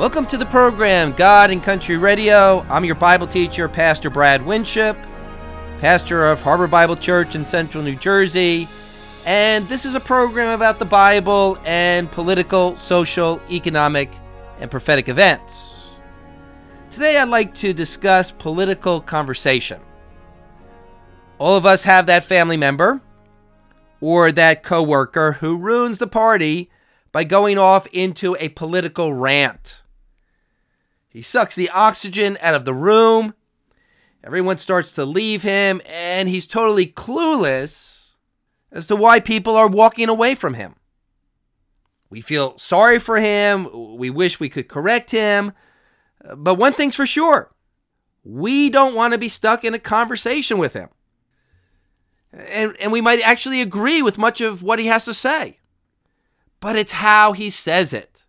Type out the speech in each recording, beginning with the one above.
Welcome to the program, God and Country Radio. I'm your Bible teacher, Pastor Brad Winship, pastor of Harbor Bible Church in Central New Jersey. And this is a program about the Bible and political, social, economic, and prophetic events. Today I'd like to discuss political conversation. All of us have that family member or that coworker who ruins the party by going off into a political rant. He sucks the oxygen out of the room. Everyone starts to leave him, and he's totally clueless as to why people are walking away from him. We feel sorry for him. We wish we could correct him. But one thing's for sure. We don't want to be stuck in a conversation with him. And we might actually agree with much of what he has to say. But it's how he says it.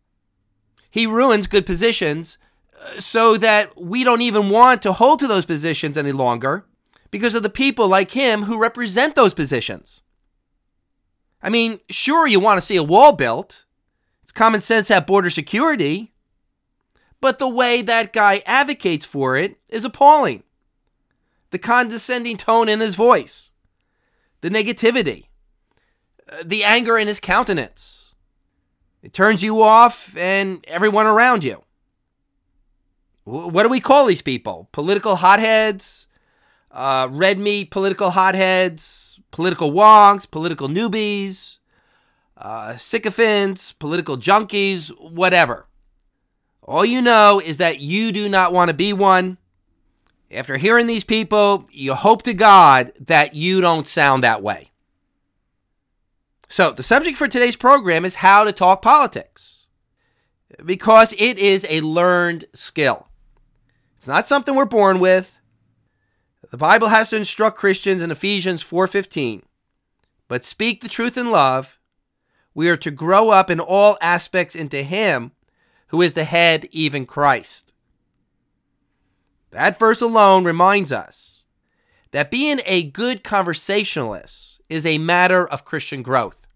He ruins good positions so that we don't even want to hold to those positions any longer because of the people like him who represent those positions. I mean, sure, you want to see a wall built. It's common sense to have border security. But the way that guy advocates for it is appalling. The condescending tone in his voice. The negativity. The anger in his countenance. It turns you off and everyone around you. What do we call these people? Political hotheads? Red meat political hotheads? Political wonks? Political newbies? Sycophants? Political junkies? Whatever. All you know is that you do not want to be one. After hearing these people, you hope to God that you don't sound that way. So, the subject for today's program is how to talk politics, because it is a learned skill. It's not something we're born with. The Bible has to instruct Christians in Ephesians 4:15, but speak the truth in love. We are to grow up in all aspects into Him who is the head, even Christ. That verse alone reminds us that being a good conversationalist is a matter of Christian growth.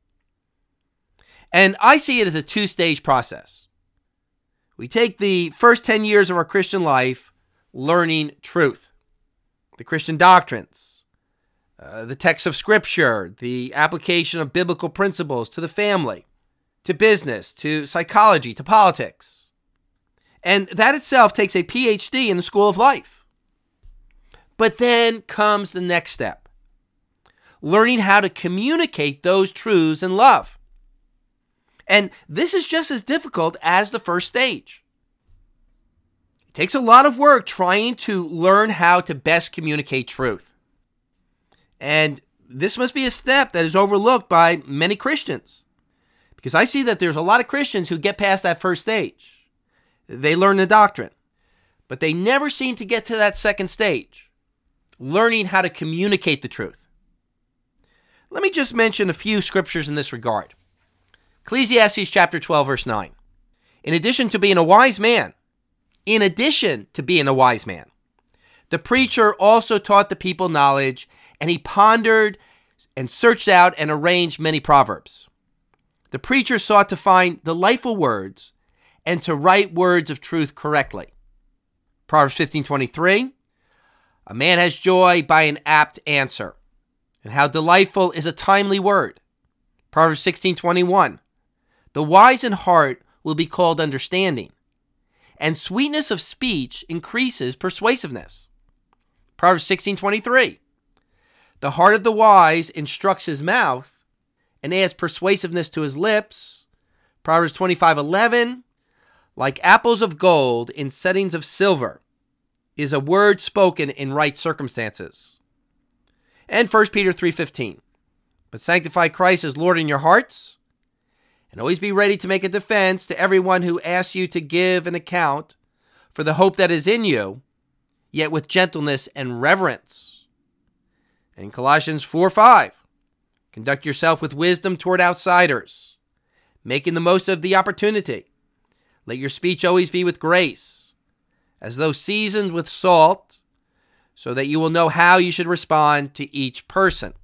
And I see it as a two-stage process. We take the first 10 years of our Christian life learning truth, the Christian doctrines, the text of Scripture, the application of biblical principles to the family, to business, to psychology, to politics. And that itself takes a PhD in the school of life. But then comes the next step. Learning how to communicate those truths in love. And this is just as difficult as the first stage. It takes a lot of work trying to learn how to best communicate truth. And this must be a step that is overlooked by many Christians. Because I see that there's a lot of Christians who get past that first stage. They learn the doctrine. But they never seem to get to that second stage. Learning how to communicate the truth. Let me just mention a few scriptures in this regard. Ecclesiastes chapter 12, verse 9. In addition to being a wise man, the preacher also taught the people knowledge, and he pondered and searched out and arranged many proverbs. The preacher sought to find delightful words and to write words of truth correctly. Proverbs 15:23. A man has joy by an apt answer, and how delightful is a timely word. Proverbs 16:21. The wise in heart will be called understanding, and sweetness of speech increases persuasiveness. Proverbs 16:23. The heart of the wise instructs his mouth and adds persuasiveness to his lips. Proverbs 25:11. Like apples of gold in settings of silver is a word spoken in right circumstances. And 1 Peter 3:15. But sanctify Christ as Lord in your hearts, and always be ready to make a defense to everyone who asks you to give an account for the hope that is in you, yet with gentleness and reverence. And Colossians 4:5. Conduct yourself with wisdom toward outsiders, making the most of the opportunity. Let your speech always be with grace, as though seasoned with salt, so that you will know how you should respond to each person.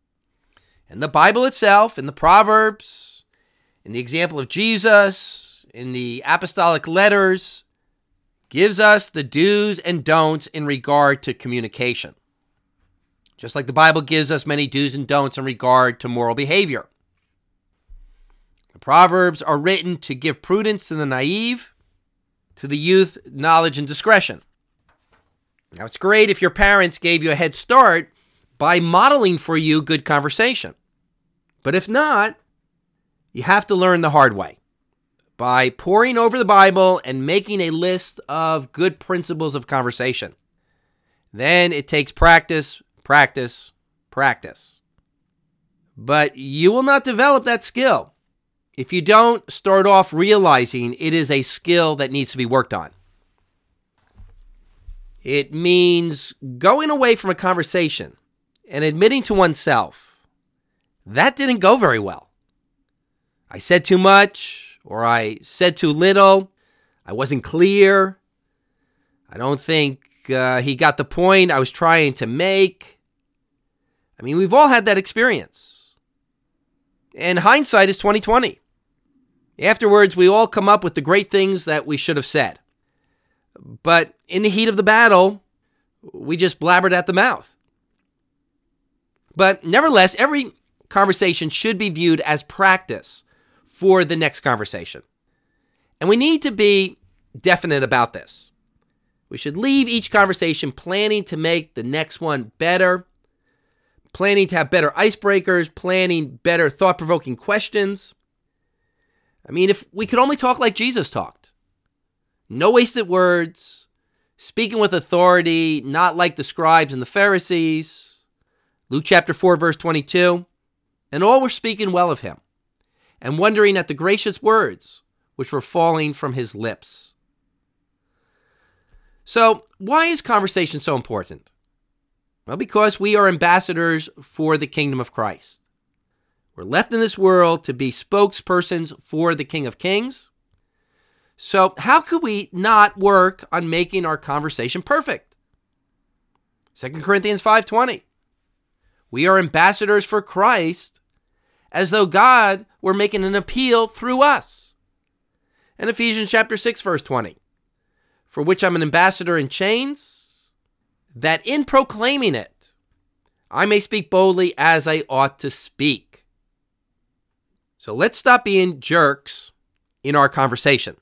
In the Bible itself, in the Proverbs, in the example of Jesus, in the apostolic letters gives us the do's and don'ts in regard to communication. Just like the Bible gives us many do's and don'ts in regard to moral behavior. The Proverbs are written to give prudence to the naive, to the youth knowledge and discretion. Now, it's great if your parents gave you a head start by modeling for you good conversation. But if not, you have to learn the hard way by poring over the Bible and making a list of good principles of conversation. Then it takes practice, practice, practice. But you will not develop that skill if you don't start off realizing it is a skill that needs to be worked on. It means going away from a conversation and admitting to oneself, that didn't go very well. I said too much, or I said too little. I wasn't clear. I don't think he got the point I was trying to make. I mean, we've all had that experience. And hindsight is 20/20. Afterwards, we all come up with the great things that we should have said. But in the heat of the battle, we just blabbered at the mouth. But nevertheless, every conversation should be viewed as practice for the next conversation. And we need to be definite about this. We should leave each conversation planning to make the next one better, planning to have better icebreakers, planning better thought-provoking questions. I mean, if we could only talk like Jesus talked. No wasted words, speaking with authority, not like the scribes and the Pharisees. Luke chapter 4, verse 22. And all were speaking well of him, and wondering at the gracious words which were falling from his lips. So, why is conversation so important? Well, because we are ambassadors for the kingdom of Christ. We're left in this world to be spokespersons for the King of Kings. So how could we not work on making our conversation perfect? 2 Corinthians 5:20. We are ambassadors for Christ as though God were making an appeal through us. And Ephesians chapter 6, verse 20. For which I'm an ambassador in chains, that in proclaiming it, I may speak boldly as I ought to speak. So let's stop being jerks in our conversation.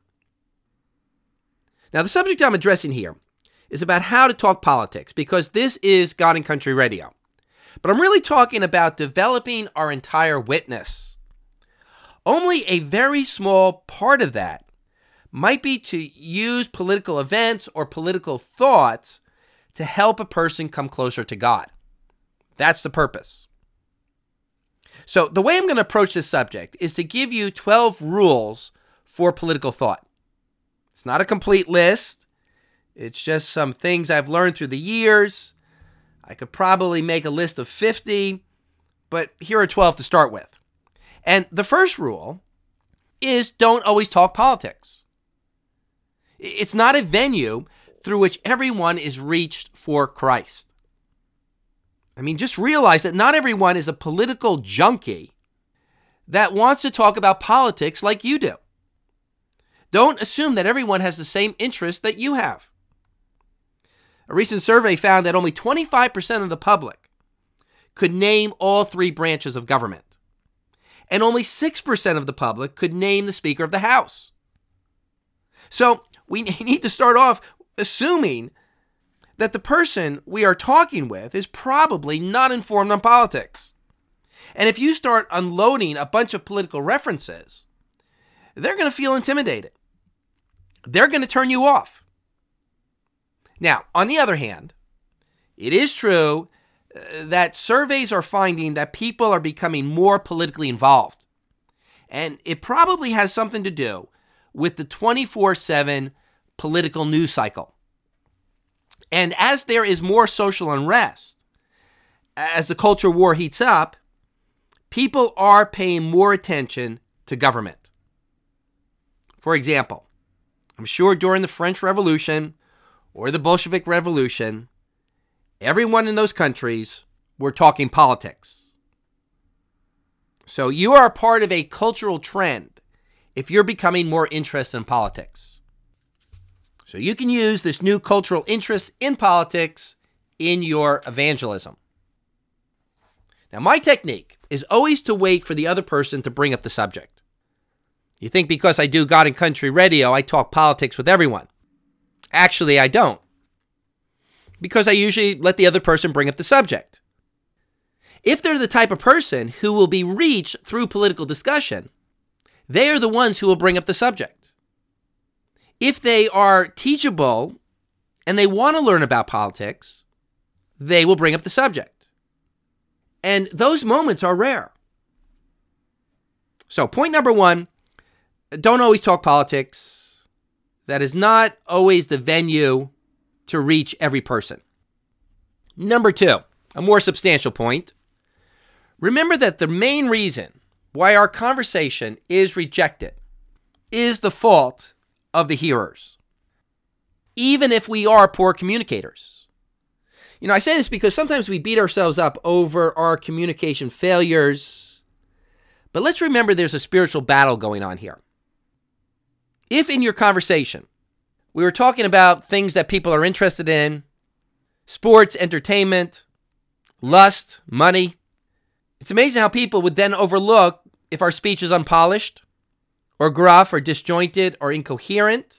Now, the subject I'm addressing here is about how to talk politics, because this is God and Country Radio. But I'm really talking about developing our entire witness. Only a very small part of that might be to use political events or political thoughts to help a person come closer to God. That's the purpose. So the way I'm going to approach this subject is to give you 12 rules for political thought. It's not a complete list. It's just some things I've learned through the years. I could probably make a list of 50, but here are 12 to start with. And the first rule is don't always talk politics. It's not a venue through which everyone is reached for Christ. I mean, just realize that not everyone is a political junkie that wants to talk about politics like you do. Don't assume that everyone has the same interest that you have. A recent survey found that only 25% of the public could name all three branches of government. And only 6% of the public could name the Speaker of the House. So we need to start off assuming that the person we are talking with is probably not informed on politics. And if you start unloading a bunch of political references, they're going to feel intimidated. They're going to turn you off. Now, on the other hand, it is true that surveys are finding that people are becoming more politically involved. And it probably has something to do with the 24/7 political news cycle. And as there is more social unrest, as the culture war heats up, people are paying more attention to government. For example, I'm sure during the French Revolution or the Bolshevik Revolution, everyone in those countries were talking politics. So you are a part of a cultural trend if you're becoming more interested in politics. So you can use this new cultural interest in politics in your evangelism. Now, my technique is always to wait for the other person to bring up the subject. You think because I do God and Country Radio, I talk politics with everyone. Actually, I don't. Because I usually let the other person bring up the subject. If they're the type of person who will be reached through political discussion, they are the ones who will bring up the subject. If they are teachable and they want to learn about politics, they will bring up the subject. And those moments are rare. So point number one, don't always talk politics. That is not always the venue to reach every person. Number two, a more substantial point. Remember that the main reason why our conversation is rejected is the fault of the hearers, even if we are poor communicators. You know, I say this because sometimes we beat ourselves up over our communication failures, but let's remember there's a spiritual battle going on here. If in your conversation, we were talking about things that people are interested in, sports, entertainment, lust, money, it's amazing how people would then overlook if our speech is unpolished, or gruff, or disjointed, or incoherent.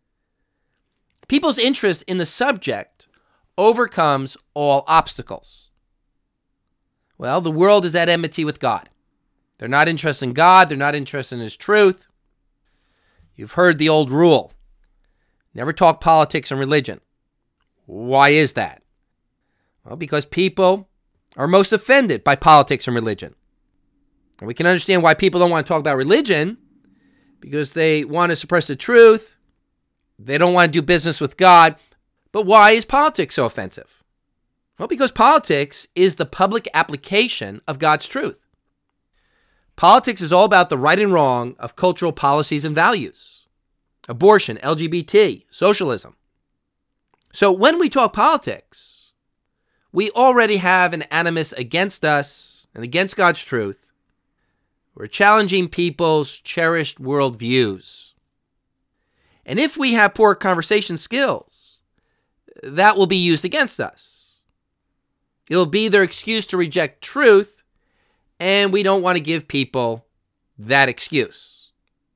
People's interest in the subject overcomes all obstacles. Well, the world is at enmity with God. They're not interested in God. They're not interested in His truth. You've heard the old rule. Never talk politics and religion. Why is that? Well, because people are most offended by politics and religion. And we can understand why people don't want to talk about religion, because they want to suppress the truth. They don't want to do business with God. But why is politics so offensive? Well, because politics is the public application of God's truth. Politics is all about the right and wrong of cultural policies and values. Abortion, LGBT, socialism. So when we talk politics, we already have an animus against us and against God's truth. We're challenging people's cherished worldviews. And if we have poor conversation skills, that will be used against us. It'll be their excuse to reject truth, and we don't want to give people that excuse.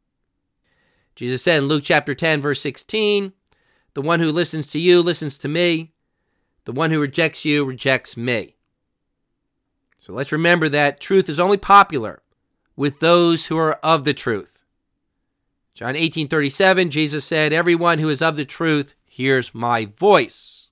Jesus said in Luke chapter 10, verse 16, "The one who listens to you listens to me. The one who rejects you rejects me." So let's remember that truth is only popular with those who are of the truth. John 18:37, Jesus said, "Everyone who is of the truth hears my voice."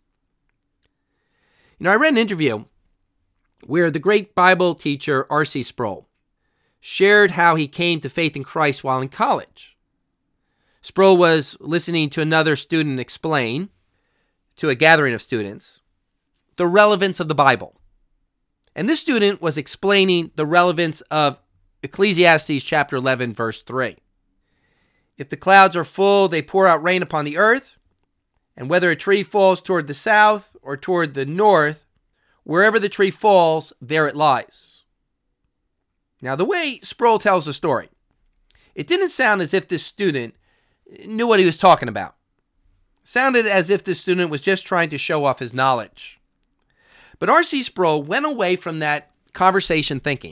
You know, I read an interview where the great Bible teacher R.C. Sproul shared how he came to faith in Christ while in college. Sproul was listening to another student explain to a gathering of students the relevance of the Bible. And this student was explaining the relevance of Ecclesiastes chapter 11, verse 3. "If the clouds are full, they pour out rain upon the earth. And whether a tree falls toward the south or toward the north, wherever the tree falls, there it lies." Now, the way Sproul tells the story, it didn't sound as if this student knew what he was talking about. It sounded as if this student was just trying to show off his knowledge. But R.C. Sproul went away from that conversation thinking,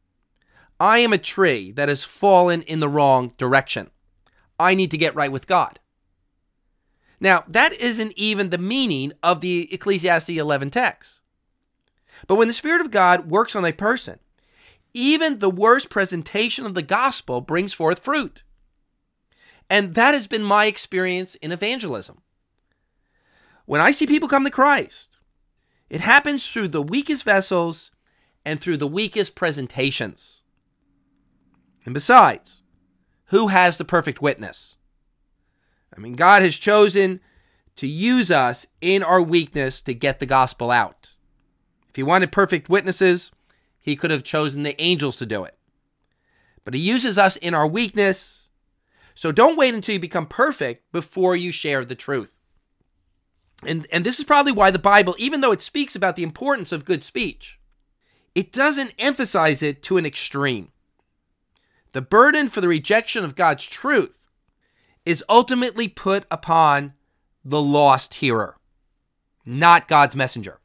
I am a tree that has fallen in the wrong direction. I need to get right with God. Now, that isn't even the meaning of the Ecclesiastes 11 text. But when the Spirit of God works on a person, even the worst presentation of the gospel brings forth fruit. And that has been my experience in evangelism. When I see people come to Christ, it happens through the weakest vessels and through the weakest presentations. And besides, who has the perfect witness? I mean, God has chosen to use us in our weakness to get the gospel out. If He wanted perfect witnesses, He could have chosen the angels to do it. But He uses us in our weakness. So don't wait until you become perfect before you share the truth. And this is probably why the Bible, even though it speaks about the importance of good speech, it doesn't emphasize it to an extreme. The burden for the rejection of God's truth is ultimately put upon the lost hearer, not God's messenger.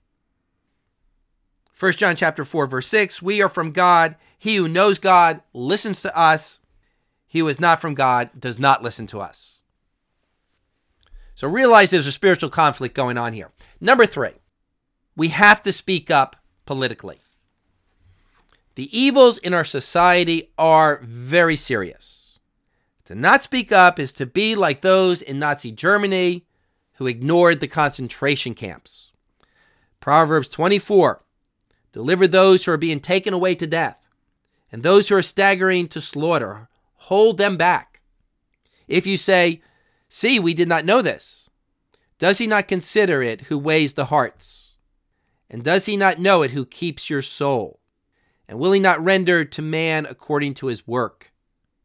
1 John chapter 4, verse 6, we are from God. He who knows God listens to us. He who is not from God does not listen to us. So realize there's a spiritual conflict going on here. Number 3, we have to speak up politically. The evils in our society are very serious. To not speak up is to be like those in Nazi Germany who ignored the concentration camps. Proverbs 24, deliver those who are being taken away to death, and those who are staggering to slaughter, hold them back. If you say, see, we did not know this, does he not consider it who weighs the hearts? And does he not know it who keeps your soul? And will he not render to man according to his work?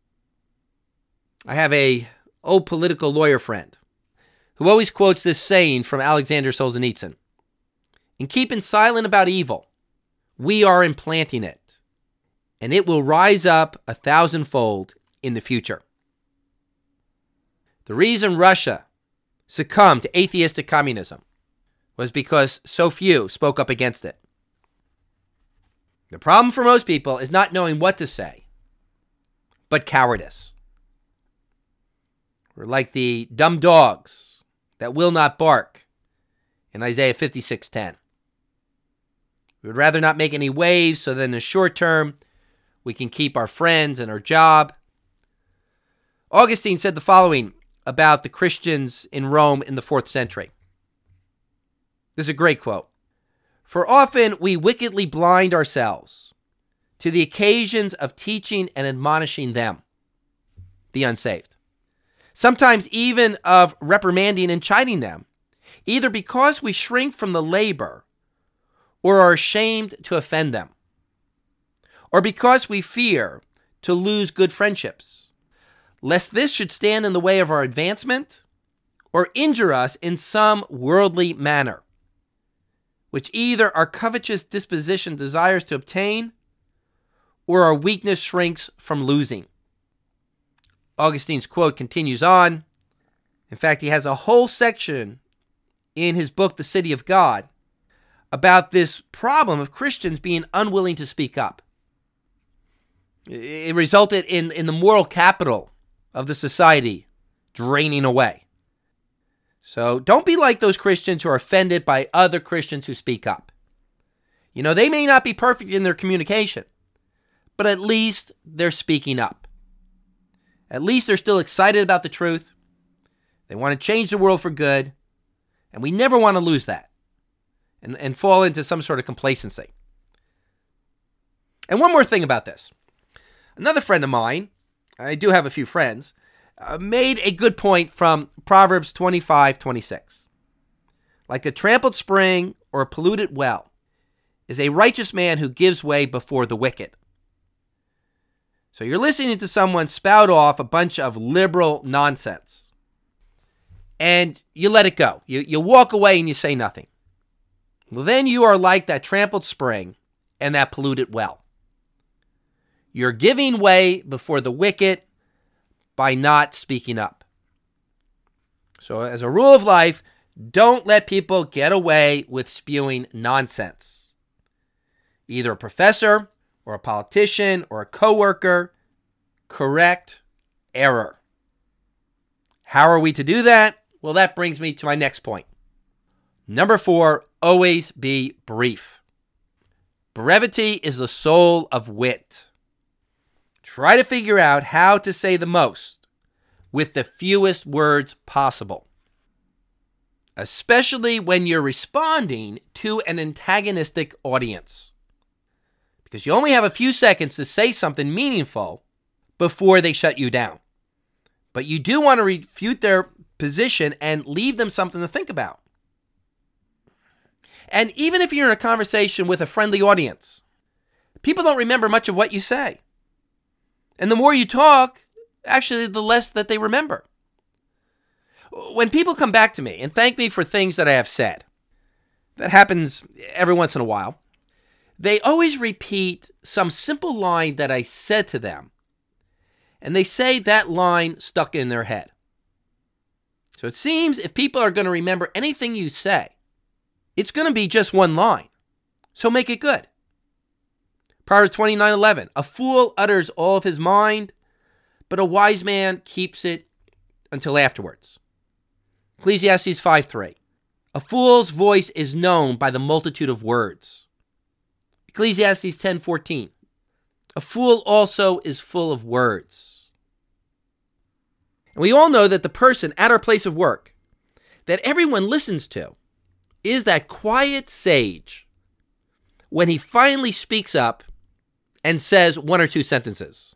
I have a old political lawyer friend who always quotes this saying from Alexander Solzhenitsyn. In keeping silent about evil, we are implanting it, and it will rise up 1,000-fold in the future. The reason Russia succumbed to atheistic communism was because so few spoke up against it. The problem for most people is not knowing what to say, but cowardice. We're like the dumb dogs that will not bark in Isaiah 56:10. We would rather not make any waves so that in the short term we can keep our friends and our job. Augustine said the following about the Christians in Rome in the 4th century. This is a great quote. For often we wickedly blind ourselves to the occasions of teaching and admonishing them, the unsaved. Sometimes even of reprimanding and chiding them, either because we shrink from the labor or are ashamed to offend them, or because we fear to lose good friendships, lest this should stand in the way of our advancement or injure us in some worldly manner, which either our covetous disposition desires to obtain or our weakness shrinks from losing. Augustine's quote continues on. In fact, he has a whole section in his book, The City of God, about this problem of Christians being unwilling to speak up. It resulted in the moral capital of the society draining away. So don't be like those Christians who are offended by other Christians who speak up. You know, they may not be perfect in their communication, but at least they're speaking up. At least they're still excited about the truth. They want to change the world for good. And we never want to lose that and fall into some sort of complacency. And one more thing about this. Another friend of mine, I do have a few friends, made a good point from Proverbs 25:26. Like a trampled spring or a polluted well is a righteous man who gives way before the wicked. So you're listening to someone spout off a bunch of liberal nonsense, and you let it go. You walk away and you say nothing. Well, then you are like that trampled spring and that polluted well. You're giving way before the wicked by not speaking up. So as a rule of life, don't let people get away with spewing nonsense. Either a professor or a politician or a coworker, correct error. How are we to do that? Well, that brings me to my next point. Number 4, always be brief. Brevity is the soul of wit. Try to figure out how to say the most with the fewest words possible, especially when you're responding to an antagonistic audience, because you only have a few seconds to say something meaningful before they shut you down. But you do want to refute their position and leave them something to think about. And even if you're in a conversation with a friendly audience, people don't remember much of what you say. And the more you talk, actually, the less that they remember. When people come back to me and thank me for things that I have said, that happens every once in a while, they always repeat some simple line that I said to them And they say that line stuck in their head. So it seems if people are going to remember anything you say, it's going to be just one line. So make it good. Proverbs 29:11, a fool utters all of his mind, but a wise man keeps it until afterwards. Ecclesiastes 5:3, a fool's voice is known by the multitude of words. Ecclesiastes 10:14, a fool also is full of words. And we all know that the person at our place of work that everyone listens to is that quiet sage when he finally speaks up and says one or two sentences.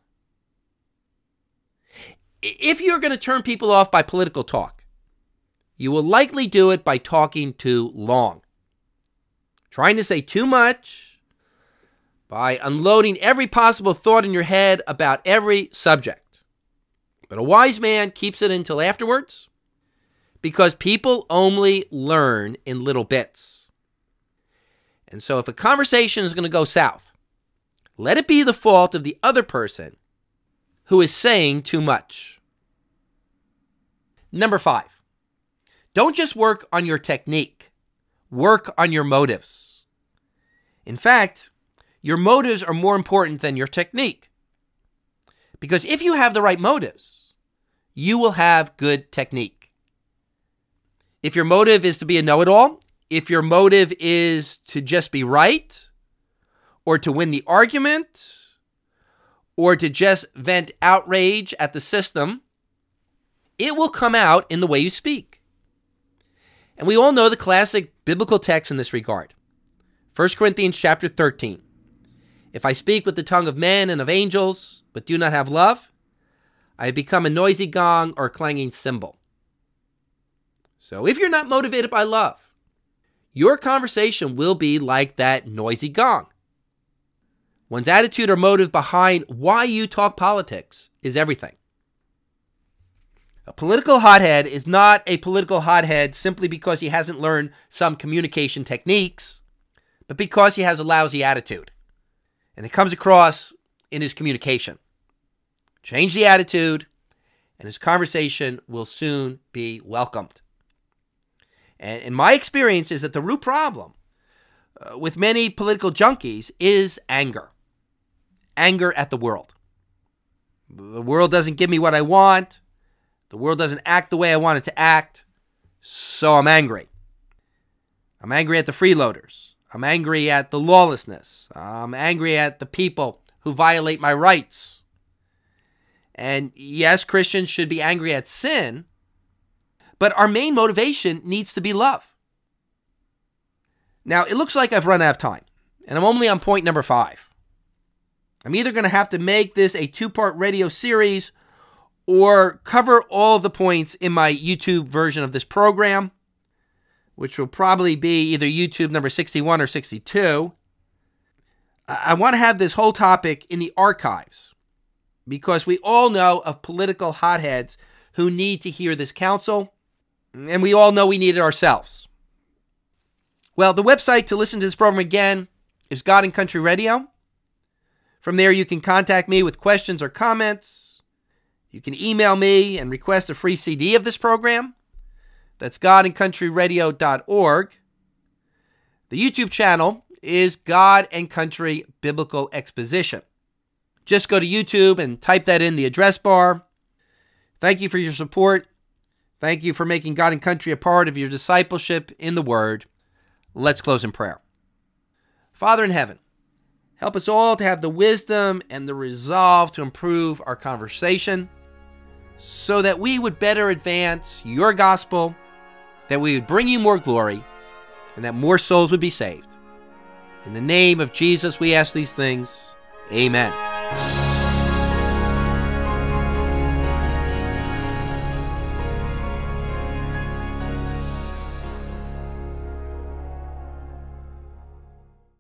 If you're going to turn people off by political talk, you will likely do it by talking too long, trying to say too much, by unloading every possible thought in your head about every subject. But a wise man keeps it until afterwards, because people only learn in little bits. And so if a conversation is going to go south, let it be the fault of the other person who is saying too much. Number 5, don't just work on your technique. Work on your motives. In fact, your motives are more important than your technique. Because if you have the right motives, you will have good technique. If your motive is to be a know-it-all, if your motive is to just be right, or to win the argument, or to just vent outrage at the system, it will come out in the way you speak. And we all know the classic biblical text in this regard. 1 Corinthians chapter 13. If I speak with the tongue of men and of angels, but do not have love, I have become a noisy gong or a clanging cymbal. So if you're not motivated by love, your conversation will be like that noisy gong. One's attitude or motive behind why you talk politics is everything. A political hothead is not a political hothead simply because he hasn't learned some communication techniques, but because he has a lousy attitude. And it comes across in his communication. Change the attitude, and his conversation will soon be welcomed. And in my experience is that the root problem with many political junkies is anger. Anger at the world. The world doesn't give me what I want. The world doesn't act the way I want it to act. So I'm angry. I'm angry at the freeloaders. I'm angry at the lawlessness. I'm angry at the people who violate my rights. And yes, Christians should be angry at sin, but our main motivation needs to be love. Now, it looks like I've run out of time, and I'm only on point number 5. I'm either going to have to make this a 2-part radio series or cover all the points in my YouTube version of this program, which will probably be either YouTube number 61 or 62. I want to have this whole topic in the archives because we all know of political hotheads who need to hear this counsel, and we all know we need it ourselves. Well, the website to listen to this program again is God and Country Radio. From there, you can contact me with questions or comments. You can email me and request a free CD of this program. That's godandcountryradio.org. The YouTube channel is God and Country Biblical Exposition. Just go to YouTube and type that in the address bar. Thank you for your support. Thank you for making God and Country a part of your discipleship in the Word. Let's close in prayer. Father in heaven, help us all to have the wisdom and the resolve to improve our conversation so that we would better advance your gospel, that we would bring you more glory, and that more souls would be saved. In the name of Jesus, we ask these things. Amen.